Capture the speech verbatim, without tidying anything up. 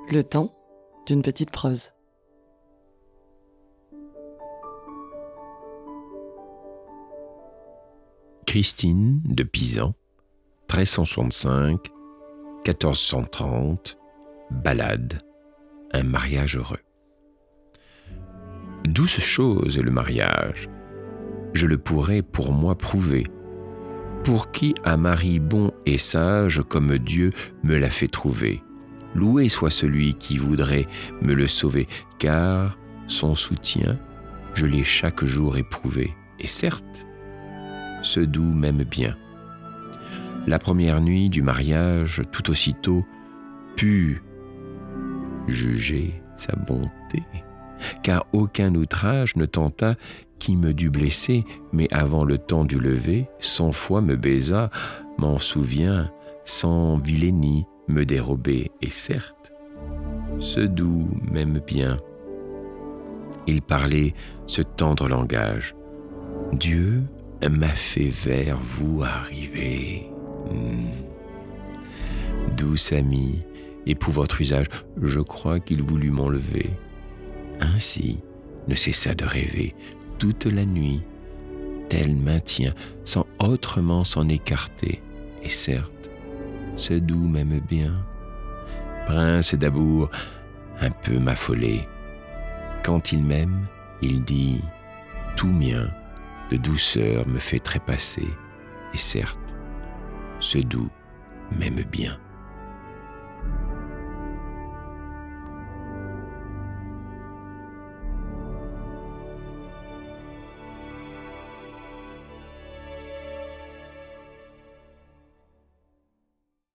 Le temps d'une petite prose. Christine de Pisan, treize cent soixante-cinq à quatorze cent trente, ballade, un mariage heureux. Douce chose le mariage, je le pourrais pour moi prouver, pour qui un mari bon et sage comme Dieu me l'a fait trouver. Loué soit celui qui voudrait me le sauver, car son soutien, je l'ai chaque jour éprouvé. Et certes, ce doux m'aime bien. La première nuit du mariage, tout aussitôt, put juger sa bonté, car aucun outrage ne tenta qui me dut blesser, mais avant le temps du lever, cent fois me baisa, m'en souviens, sans vilainie me dérober, et certes, ce doux m'aime bien. Il parlait ce tendre langage. Dieu m'a fait vers vous arriver. Mmh. Douce amie, et pour votre usage, je crois qu'il voulut m'enlever. Ainsi ne cessa de rêver toute la nuit, tel maintient, sans autrement s'en écarter. Et certes, ce doux m'aime bien. Prince d'amour, un peu m'affolé. Quand il m'aime, il dit « Tout mien de douceur me fait trépasser. » Et certes, ce doux m'aime bien.